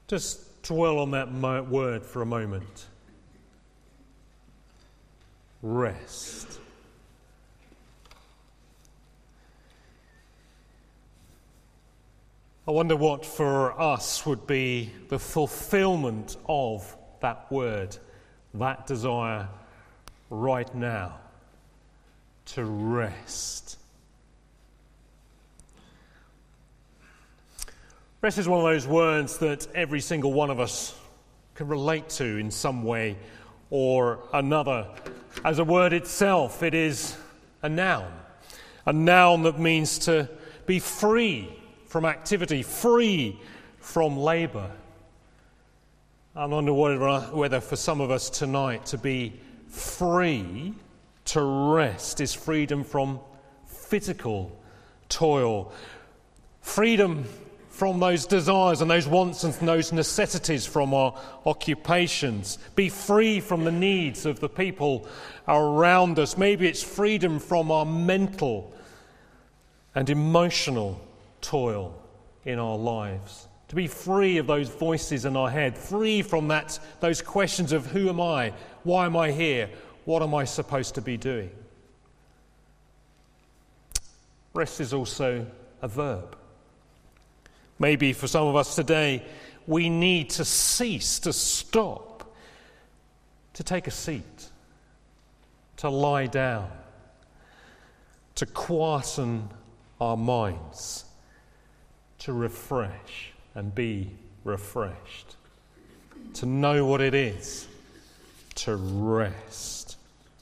Just dwell on that word for a moment. Rest. I wonder what for us would be the fulfillment of that word, that desire right now, to rest. Rest is one of those words that every single one of us can relate to in some way or another. As a word itself, it is a noun that means to be free from activity, free from labour. I wonder whether for some of us tonight to be free, to rest, is freedom from physical toil, freedom from those desires and those wants and those necessities from our occupations, be free from the needs of the people around us. Maybe it's freedom from our mental and emotional toil in our lives, to be free of those voices in our head, free from those questions of who am I, why am I here, what am I supposed to be doing. Rest is also a verb. Maybe for some of us today, we need to cease, to stop, to take a seat, to lie down, to quieten our minds, to refresh and be refreshed, to know what it is to rest.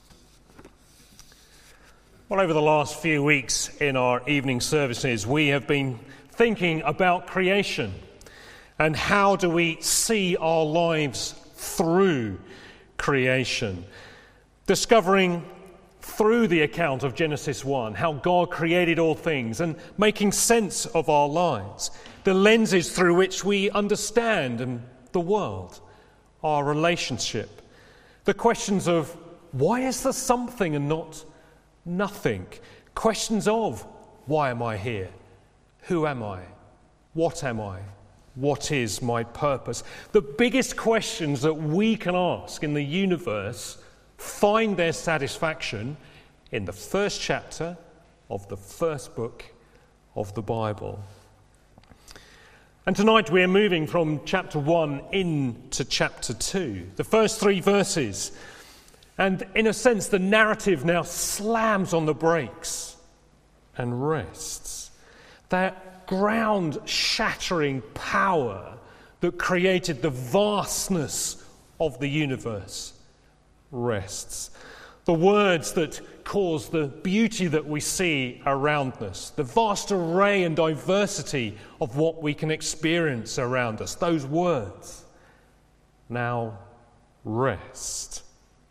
Well, over the last few weeks in our evening services, we have been thinking about creation and how do we see our lives through creation, discovering through the account of Genesis 1 how God created all things and making sense of our lives, the lenses through which we understand and the world, our relationship, the questions of why is there something and not nothing, questions of why am I here? Who am I? What am I? What is my purpose? The biggest questions that we can ask in the universe find their satisfaction in the first chapter of the first book of the Bible. And tonight we're moving from chapter 1 into chapter 2, the first 3 verses. And in a sense, the narrative now slams on the brakes and rests. That ground-shattering power that created the vastness of the universe rests. The words that cause the beauty that we see around us, the vast array and diversity of what we can experience around us, those words now rest.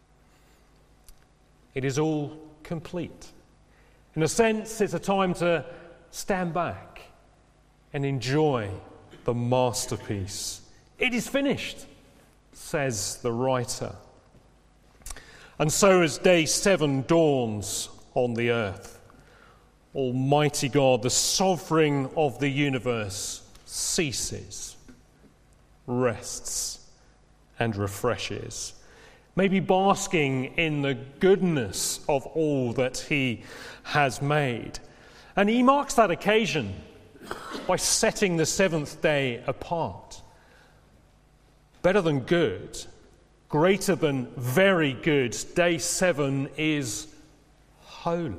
It is all complete. In a sense, it's a time to stand back and enjoy the masterpiece. It is finished, says the writer. And so as day 7 dawns on the earth, Almighty God, the sovereign of the universe, ceases, rests, and refreshes, maybe basking in the goodness of all that he has made. And he marks that occasion by setting the 7th day apart. Better than good, greater than very good, day 7 is holy.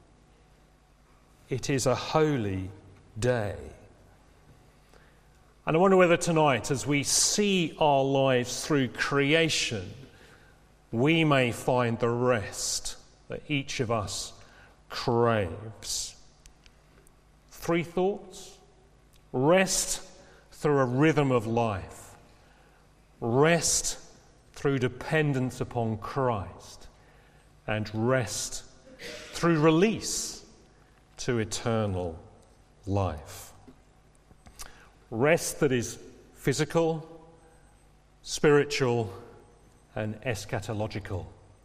It is a holy day. And I wonder whether tonight, as we see our lives through creation, we may find the rest that each of us craves. 3 thoughts. Rest through a rhythm of life. Rest through dependence upon Christ. And rest through release to eternal life. Rest that is physical, spiritual, and eschatological.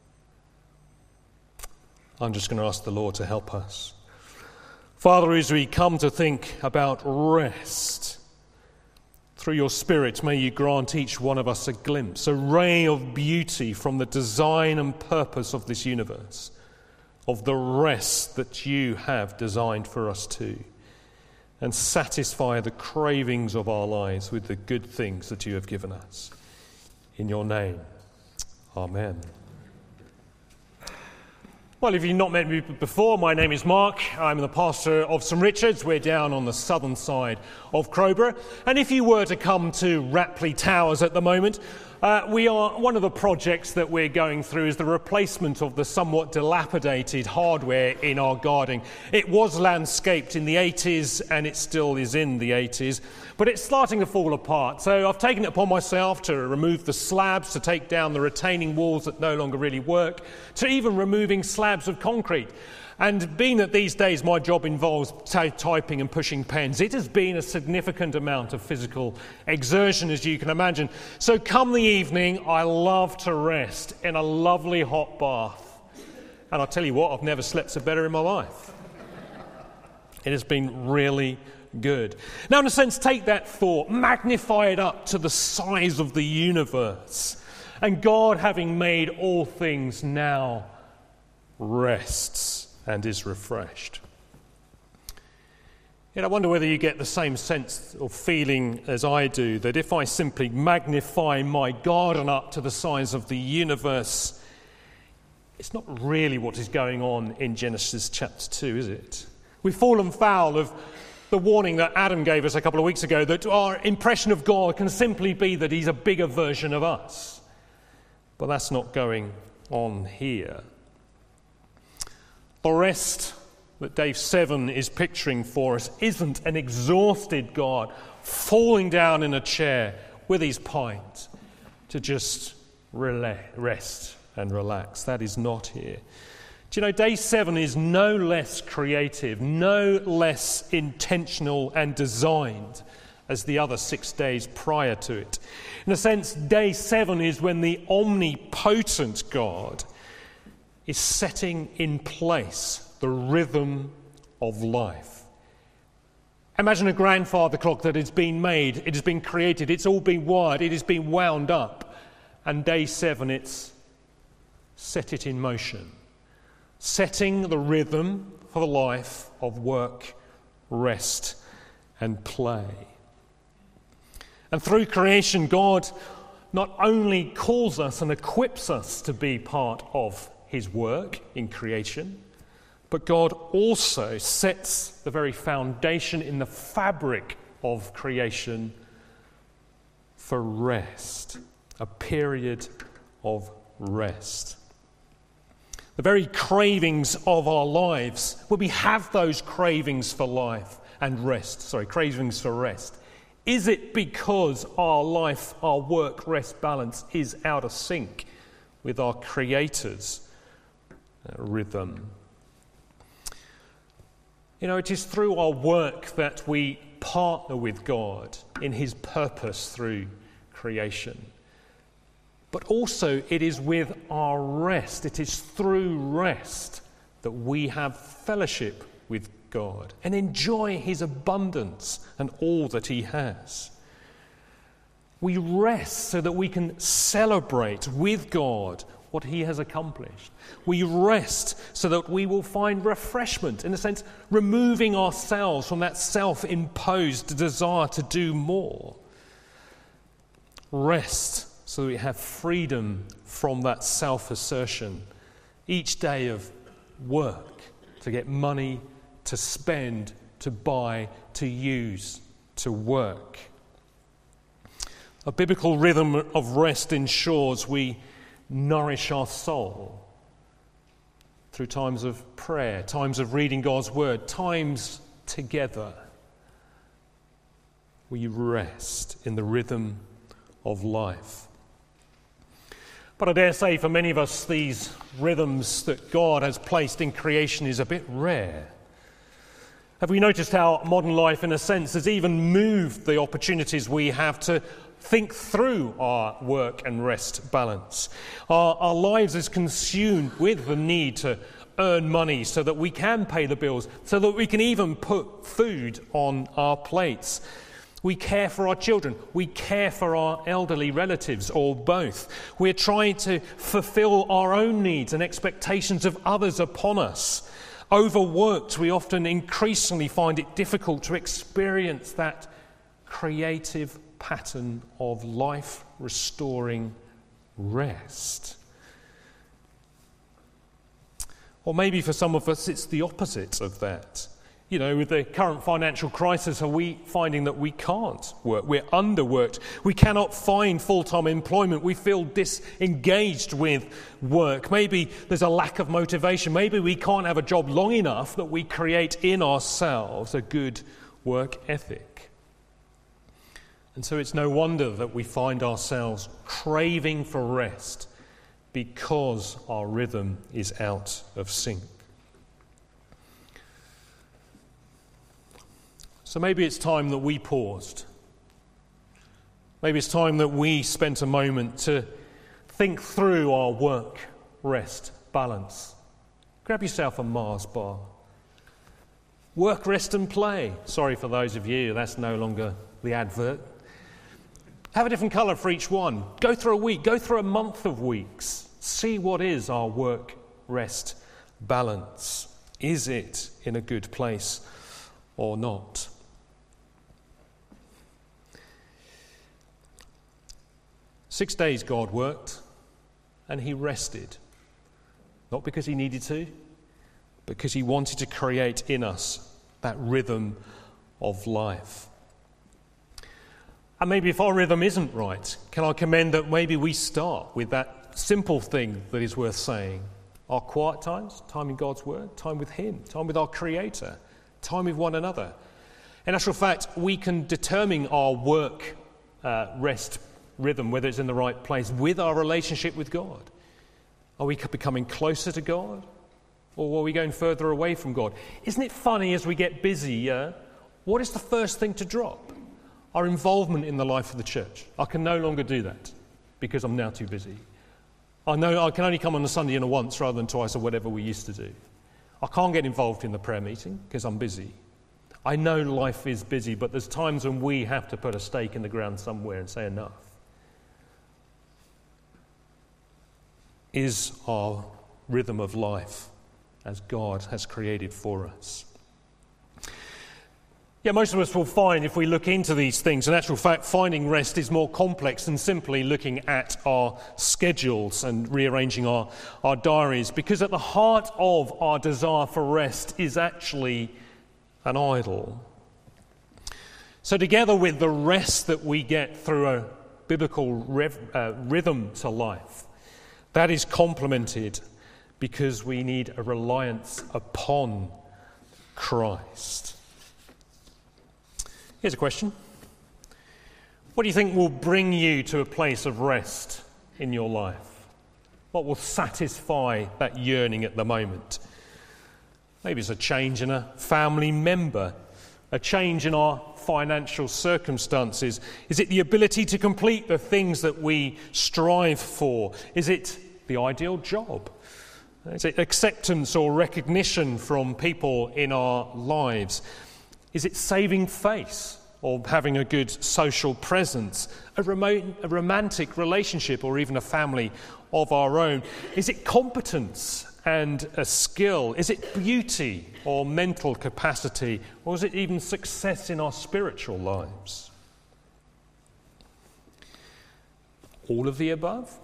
I'm just going to ask the Lord to help us. Father, as we come to think about rest Through your Spirit, may you grant each one of us a glimpse, a ray of beauty from the design and purpose of this universe, of the rest that you have designed for us too, and satisfy the cravings of our lives with the good things that you have given us. In your name, amen. Well, if you've not met me before, my name is Mark. I'm the pastor of St Richard's. We're down on the southern side of Crowborough. And if you were to come to Rapley Towers at the moment, one of the projects that we're going through is the replacement of the somewhat dilapidated hardware in our garden. It was landscaped in the 80s and it still is in the 80s, but it's starting to fall apart. So I've taken it upon myself to remove the slabs, to take down the retaining walls that no longer really work, to even removing slabs of concrete. And being that these days my job involves typing and pushing pens, it has been a significant amount of physical exertion, as you can imagine. So come the evening, I love to rest in a lovely hot bath. And I'll tell you what, I've never slept so better in my life. It has been really good. Now, in a sense, take that thought, magnify it up to the size of the universe. And God, having made all things, now rests and is refreshed. Yet I wonder whether you get the same sense or feeling as I do, that if I simply magnify my garden up to the size of the universe, it's not really what is going on in Genesis chapter 2, is it? We've fallen foul of the warning that Adam gave us a couple of weeks ago, that our impression of God can simply be that he's a bigger version of us. But that's not going on here. The rest that day 7 is picturing for us isn't an exhausted God falling down in a chair with his pint to just rest and relax. That is not here. Do you know, day 7 is no less creative, no less intentional and designed as the other 6 days prior to it. In a sense, day 7 is when the omnipotent God is setting in place the rhythm of life. Imagine a grandfather clock that has been made, it has been created, it's all been wired, it has been wound up, and day 7 it's set it in motion, setting the rhythm for the life of work, rest and play. And through creation, God not only calls us and equips us to be part of his work in creation, but God also sets the very foundation in the fabric of creation for rest, a period of rest. The very cravings of our lives, when we have those cravings for life and rest, cravings for rest, is it because our life, our work-rest balance is out of sync with our Creator's rhythm? You know, it is through our work that we partner with God in his purpose through creation. But also it is with our rest, it is through rest that we have fellowship with God and enjoy his abundance and all that he has. We rest so that we can celebrate with God what he has accomplished. We rest so that we will find refreshment, in a sense, removing ourselves from that self-imposed desire to do more. Rest so that we have freedom from that self-assertion. Each day of work to get money, to spend, to buy, to use, to work. A biblical rhythm of rest ensures we nourish our soul through times of prayer, times of reading God's word, times together. We rest in the rhythm of life. But I dare say for many of us, these rhythms that God has placed in creation is a bit rare. Have we noticed how modern life, in a sense, has even moved the opportunities we have to think through our work and rest balance? Our lives is consumed with the need to earn money so that we can pay the bills, so that we can even put food on our plates. We care for our children. We care for our elderly relatives, or both. We're trying to fulfill our own needs and expectations of others upon us. Overworked, we often increasingly find it difficult to experience that creative pattern of life-restoring rest. Or maybe for some of us, it's the opposite of that. You know, with the current financial crisis, are we finding that we can't work? We're underworked. We cannot find full-time employment. We feel disengaged with work. Maybe there's a lack of motivation. Maybe we can't have a job long enough that we create in ourselves a good work ethic. And so it's no wonder that we find ourselves craving for rest because our rhythm is out of sync. So maybe it's time that we paused. Maybe it's time that we spent a moment to think through our work-rest balance. Grab yourself a Mars bar. Work, rest and play. Sorry for those of you, that's no longer the advert. Have a different colour for each one. Go through a week, go through a month of weeks. See what is our work-rest balance. Is it in a good place or not? Six days God worked, and he rested. Not because he needed to, because he wanted to create in us that rhythm of life. And maybe if our rhythm isn't right, can I commend that maybe we start with that simple thing that is worth saying. Our quiet times, time in God's Word, time with him, time with our Creator, time with one another. In actual fact, we can determine our work rest rhythm, whether it's in the right place, with our relationship with God. Are we becoming closer to God, or are we going further away from God? Isn't it funny, as we get busy, what is the first thing to drop? Our involvement in the life of the church. I can no longer do that because I'm now too busy. I know I can only come on a Sunday and a once rather than twice or whatever we used to do. I can't get involved in the prayer meeting because I'm busy. I know life is busy, but there's times when we have to put a stake in the ground somewhere and say enough. Is our rhythm of life as God has created for us? Yeah, most of us will find, if we look into these things, in actual fact, finding rest is more complex than simply looking at our schedules and rearranging our diaries, because at the heart of our desire for rest is actually an idol. So together with the rest that we get through a biblical rhythm to life, that is complemented because we need a reliance upon Christ. Here's a question. What do you think will bring you to a place of rest in your life? What will satisfy that yearning at the moment? Maybe it's a change in a family member, a change in our financial circumstances. Is it the ability to complete the things that we strive for? Is it the ideal job? Is it acceptance or recognition from people in our lives? Is it saving face or having a good social presence? A romantic relationship or even a family of our own? Is it competence and a skill? Is it beauty or mental capacity? Or is it even success in our spiritual lives? All of the above?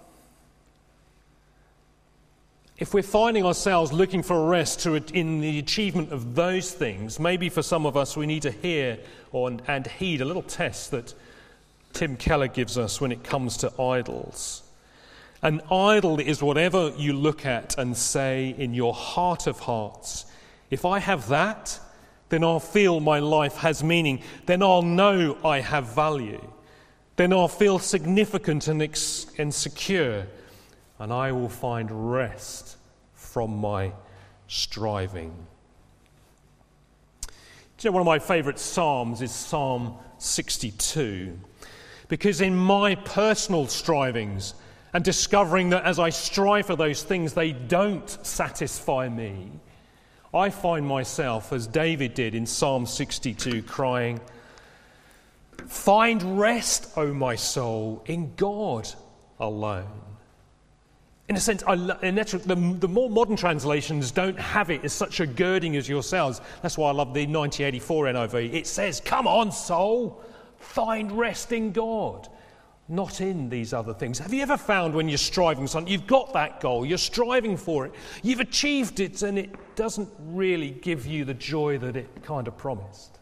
If we're finding ourselves looking for rest in the achievement of those things, maybe for some of us we need to hear and heed a little test that Tim Keller gives us when it comes to idols. An idol is whatever you look at and say in your heart of hearts, if I have that, then I'll feel my life has meaning. Then I'll know I have value. Then I'll feel significant and secure. And I will find rest from my striving. Do you know, one of my favourite psalms is Psalm 62. Because in my personal strivings and discovering that as I strive for those things, they don't satisfy me, I find myself, as David did in Psalm 62, crying, Find rest, O my soul, in God alone. In a sense, the more modern translations don't have it as such a girding as yourselves. That's why I love the 1984 NIV. It says, come on, soul, find rest in God, not in these other things. Have you ever found when you're striving for something, you've got that goal, you're striving for it, you've achieved it, and it doesn't really give you the joy that it kind of promised?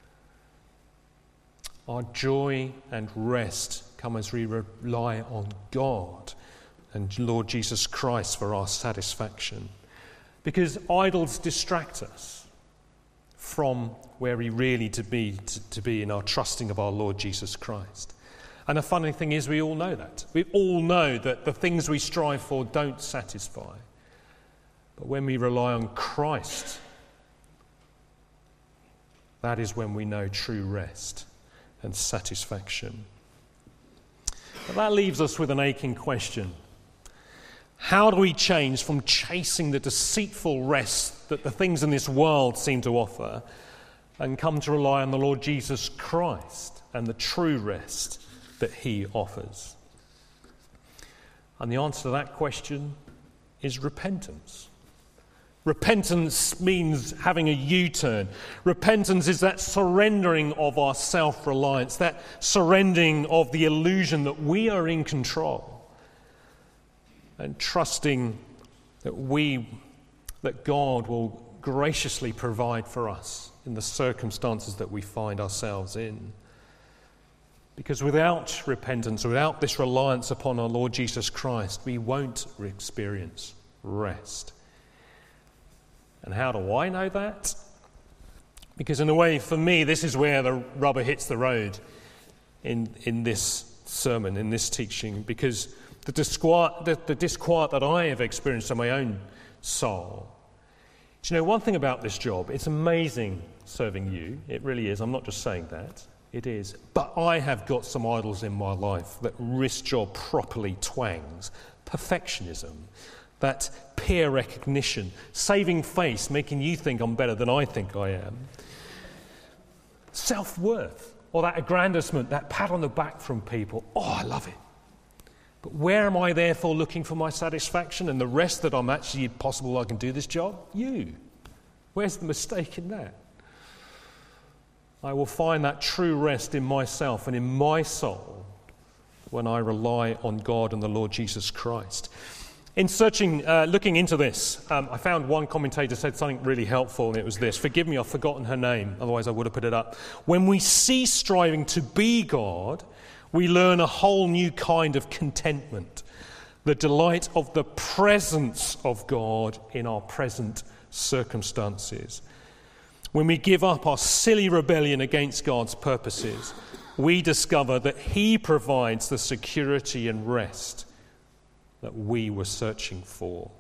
Our joy and rest come as we rely on God and Lord Jesus Christ for our satisfaction. Because idols distract us from where we really to be in our trusting of our Lord Jesus Christ. And the funny thing is, we all know that. We all know that the things we strive for don't satisfy. But when we rely on Christ, that is when we know true rest and satisfaction. But that leaves us with an aching question. How do we change from chasing the deceitful rest that the things in this world seem to offer and come to rely on the Lord Jesus Christ and the true rest that he offers? And the answer to that question is repentance. Repentance means having a U-turn. Repentance is that surrendering of our self-reliance, that surrendering of the illusion that we are in control, and trusting that God will graciously provide for us in the circumstances that we find ourselves in. Because without repentance, without this reliance upon our Lord Jesus Christ, we won't experience rest. And how do I know that? Because in a way, for me, this is where the rubber hits the road in this sermon, in this teaching, because the disquiet that I have experienced in my own soul. Do you know one thing about this job? It's amazing serving you. It really is. I'm not just saying that. It is. But I have got some idols in my life that this job properly twangs. Perfectionism, that peer recognition, saving face, making you think I'm better than I think I am. Self-worth, or that aggrandizement, that pat on the back from people. Oh, I love it. But where am I therefore looking for my satisfaction and the rest that I'm actually possible I can do this job? You. Where's the mistake in that? I will find that true rest in myself and in my soul when I rely on God and the Lord Jesus Christ. In looking into this, I found one commentator said something really helpful, and it was this. Forgive me, I've forgotten her name, otherwise I would have put it up. When we cease striving to be God, we learn a whole new kind of contentment, the delight of the presence of God in our present circumstances. When we give up our silly rebellion against God's purposes, we discover that he provides the security and rest that we were searching for.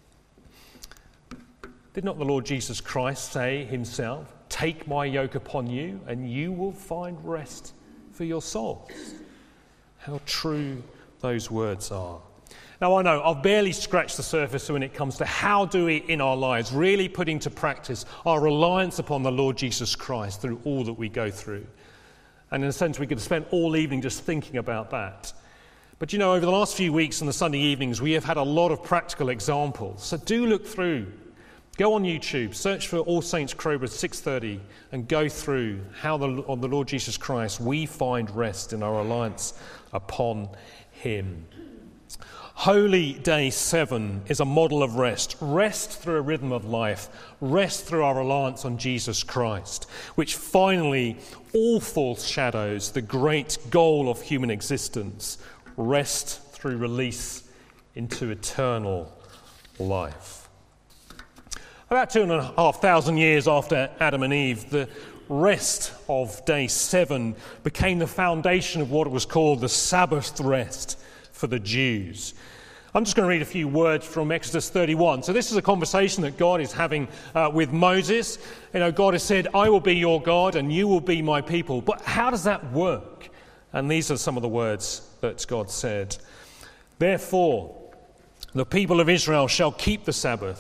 Did not the Lord Jesus Christ say himself, "Take my yoke upon you and you will find rest for your souls"? How true those words are. Now I know I've barely scratched the surface when it comes to how do we in our lives really put into practice our reliance upon the Lord Jesus Christ through all that we go through. And in a sense we could spend all evening just thinking about that. But you know, over the last few weeks and the Sunday evenings, we have had a lot of practical examples. So do look through. Go on YouTube, search for All Saints Crowborough 6:30 and go through how on the Lord Jesus Christ we find rest in our reliance upon him. Holy Day 7 is a model of rest. Rest through a rhythm of life. Rest through our reliance on Jesus Christ, which finally all foreshadows the great goal of human existence. Rest through release into eternal life. About 2,500 years after Adam and Eve, the rest of Day 7 became the foundation of what was called the Sabbath rest for the Jews. I'm just going to read a few words from Exodus 31. So this is a conversation that God is having with Moses. You know, God has said, "I will be your God and you will be my people." But how does that work? And these are some of the words that God said. "Therefore, the people of Israel shall keep the Sabbath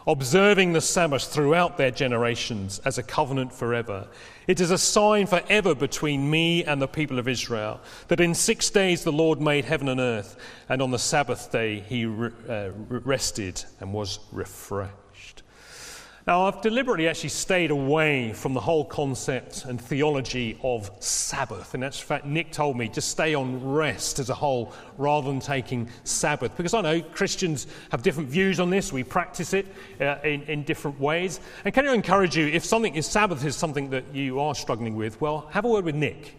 observing the Sabbath throughout their generations as a covenant forever. It is a sign forever between me and the people of Israel, that in 6 days the Lord made heaven and earth, and on the Sabbath day he rested and was refreshed. Now, I've deliberately actually stayed away from the whole concept and theology of Sabbath. And that's, in fact, Nick told me, just stay on rest as a whole rather than taking Sabbath. Because I know Christians have different views on this. We practice it in different ways. And can I encourage you, if Sabbath is something that you are struggling with, well, have a word with Nick.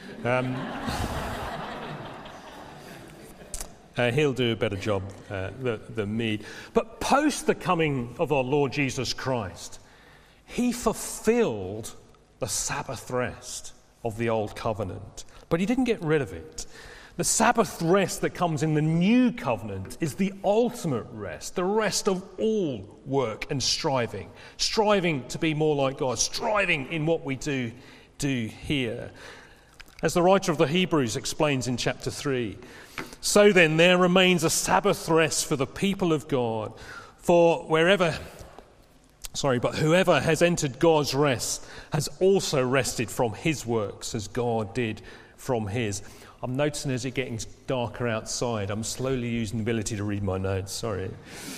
He'll do a better job than me. But post the coming of our Lord Jesus Christ, he fulfilled the Sabbath rest of the old covenant. But he didn't get rid of it. The Sabbath rest that comes in the new covenant is the ultimate rest, the rest of all work and striving to be more like God, striving in what we do here. As the writer of the Hebrews explains in chapter 3, so then there remains a Sabbath rest for the people of God, whoever has entered God's rest has also rested from his works as God did from his. I'm noticing as it's getting darker outside, I'm slowly losing the ability to read my notes, sorry.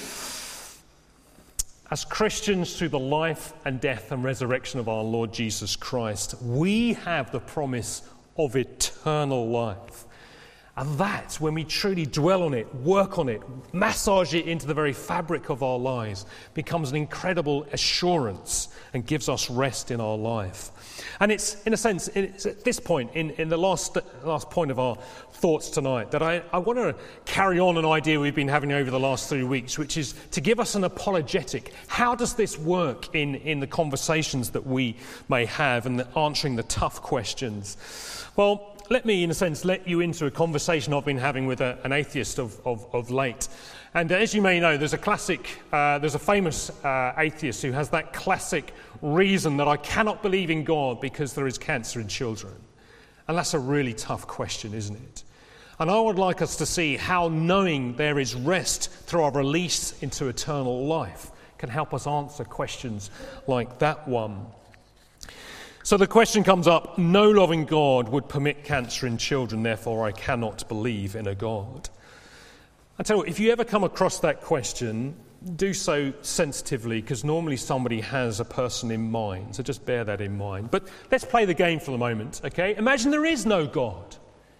As Christians, through the life and death and resurrection of our Lord Jesus Christ, we have the promise of eternal life. And that, when we truly dwell on it, work on it, massage it into the very fabric of our lives, becomes an incredible assurance and gives us rest in our life. And it's, in a sense, it's at this point, in the last point of our thoughts tonight, that I want to carry on an idea we've been having over the last 3 weeks, which is to give us an apologetic. How does this work in the conversations that we may have and answering the tough questions? Well, let me, in a sense, let you into a conversation I've been having with an atheist of late. And as you may know, there's a famous atheist who has that classic reason that I cannot believe in God because there is cancer in children. And that's a really tough question, isn't it? And I would like us to see how knowing there is rest through our release into eternal life can help us answer questions like that one. So the question comes up, no loving God would permit cancer in children, therefore I cannot believe in a God. I tell you what, if you ever come across that question, do so sensitively, because normally somebody has a person in mind, so just bear that in mind. But let's play the game for the moment, okay? Imagine there is no God.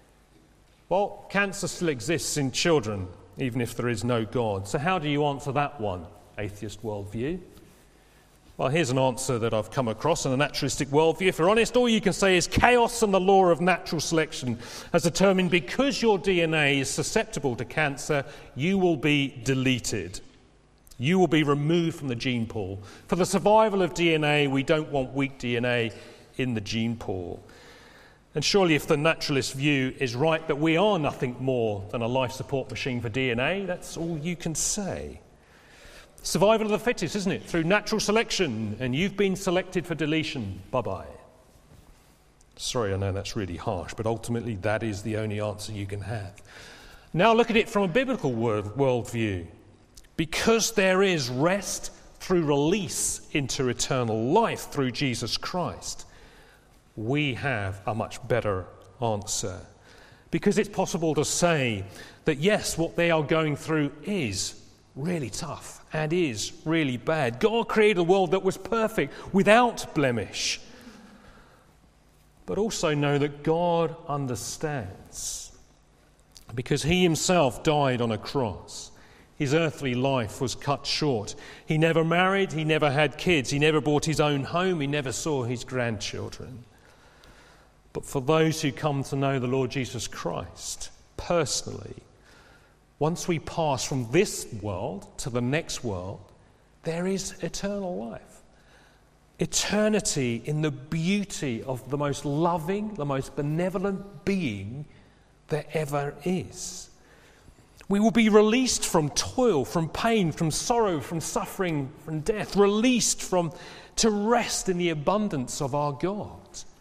Well, cancer still exists in children, even if there is no God. So how do you answer that one, atheist worldview? Well, here's an answer that I've come across in a naturalistic worldview. If you're honest, all you can say is chaos and the law of natural selection has determined because your DNA is susceptible to cancer, you will be deleted. You will be removed from the gene pool. For the survival of DNA, we don't want weak DNA in the gene pool. And surely if the naturalist view is right that we are nothing more than a life support machine for DNA, that's all you can say. Survival of the fittest, isn't it? Through natural selection, and you've been selected for deletion. Bye-bye. Sorry, I know that's really harsh, but ultimately that is the only answer you can have. Now look at it from a biblical worldview. Because there is rest through release into eternal life through Jesus Christ, we have a much better answer. Because it's possible to say that yes, what they are going through is really tough and is really bad. God created a world that was perfect, without blemish. But also know that God understands, because he himself died on a cross. His earthly life was cut short. He never married, he never had kids, he never bought his own home, he never saw his grandchildren. But for those who come to know the Lord Jesus Christ personally, once we pass from this world to the next world, there is eternal life. Eternity in the beauty of the most loving, the most benevolent being there ever is. We will be released from toil, from pain, from sorrow, from suffering, from death, released to rest in the abundance of our God.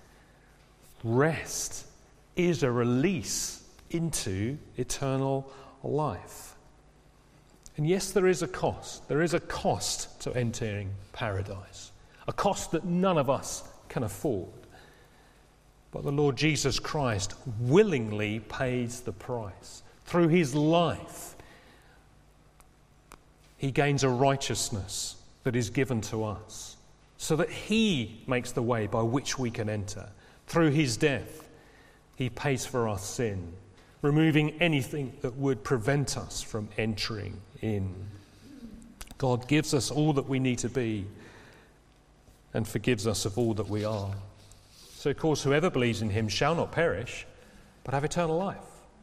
Rest is a release into eternal life. And yes, there is a cost. There is a cost to entering paradise, a cost that none of us can afford. But the Lord Jesus Christ willingly pays the price. Through his life, he gains a righteousness that is given to us, so that he makes the way by which we can enter. Through his death, he pays for our sin, removing anything that would prevent us from entering in. God gives us all that we need to be and forgives us of all that we are. So, of course, whoever believes in him shall not perish, but have eternal life.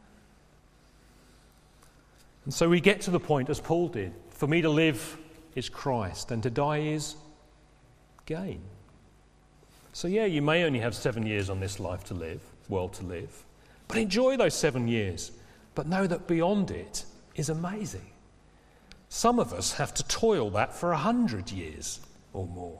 And so we get to the point, as Paul did, for me to live is Christ, and to die is gain. So, yeah, you may only have 7 years on this world to live, but enjoy those 7 years. But know that beyond it is amazing. Some of us have to toil that for 100 years or more.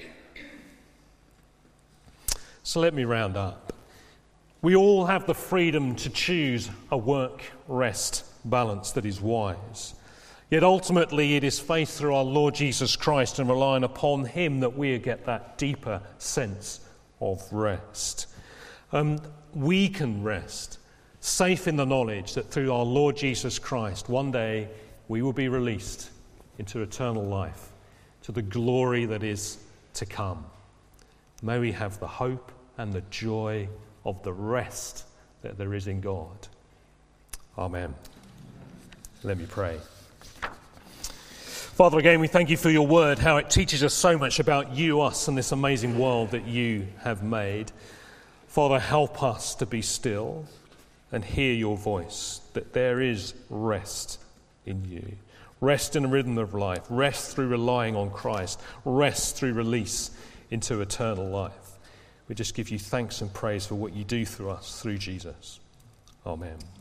So let me round up. We all have the freedom to choose a work-rest balance that is wise. Yet ultimately it is faith through our Lord Jesus Christ and relying upon him that we get that deeper sense of rest. We can rest, safe in the knowledge that through our Lord Jesus Christ, one day we will be released into eternal life, to the glory that is to come. May we have the hope and the joy of the rest that there is in God. Amen. Let me pray. Father, again, we thank you for your word, how it teaches us so much about you, us, and this amazing world that you have made. Father, help us to be still and hear your voice, that there is rest in you. Rest in the rhythm of life. Rest through relying on Christ. Rest through release into eternal life. We just give you thanks and praise for what you do through us, through Jesus. Amen.